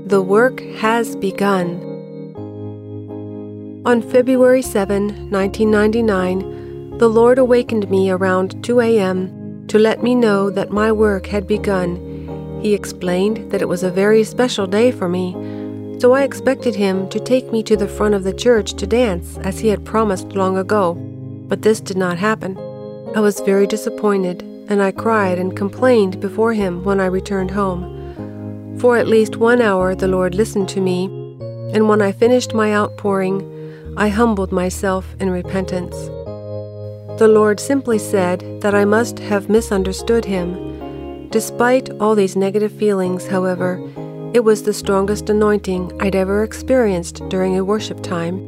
The work has begun. On February 7, 1999, the Lord awakened me around 2 a.m. to let me know that my work had begun. He explained that it was a very special day for me, so I expected him to take me to the front of the church to dance, as he had promised long ago. But this did not happen. I was very disappointed, and I cried and complained before him when I returned home. For at least 1 hour the Lord listened to me, and when I finished my outpouring, I humbled myself in repentance. The Lord simply said that I must have misunderstood him. Despite all these negative feelings, however, it was the strongest anointing I'd ever experienced during a worship time.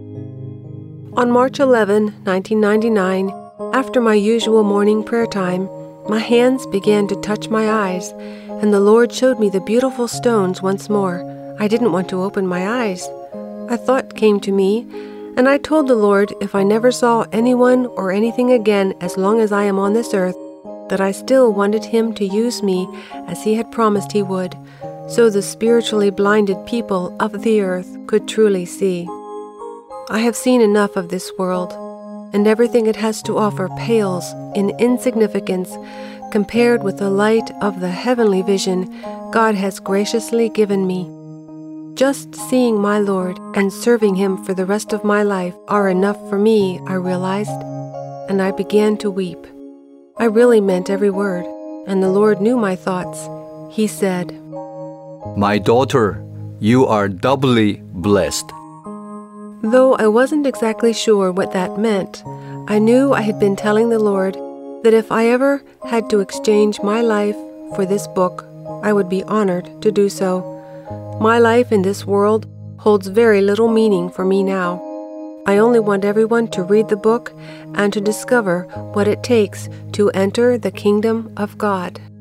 On March 11, 1999, after my usual morning prayer time, my hands began to touch my eyes, and the Lord showed me the beautiful stones once more. I didn't want to open my eyes. A thought came to me, and I told the Lord if I never saw anyone or anything again as long as I am on this earth, that I still wanted Him to use me as He had promised He would, so the spiritually blinded people of the earth could truly see. I have seen enough of this world, and everything it has to offer pales in insignificance compared with the light of the heavenly vision God has graciously given me. Just seeing my Lord and serving Him for the rest of my life are enough for me, I realized, and I began to weep. I really meant every word, and the Lord knew my thoughts. He said, "My daughter, you are doubly blessed." Though I wasn't exactly sure what that meant, I knew I had been telling the Lord that if I ever had to exchange my life for this book, I would be honored to do so. My life in this world holds very little meaning for me now. I only want everyone to read the book and to discover what it takes to enter the kingdom of God.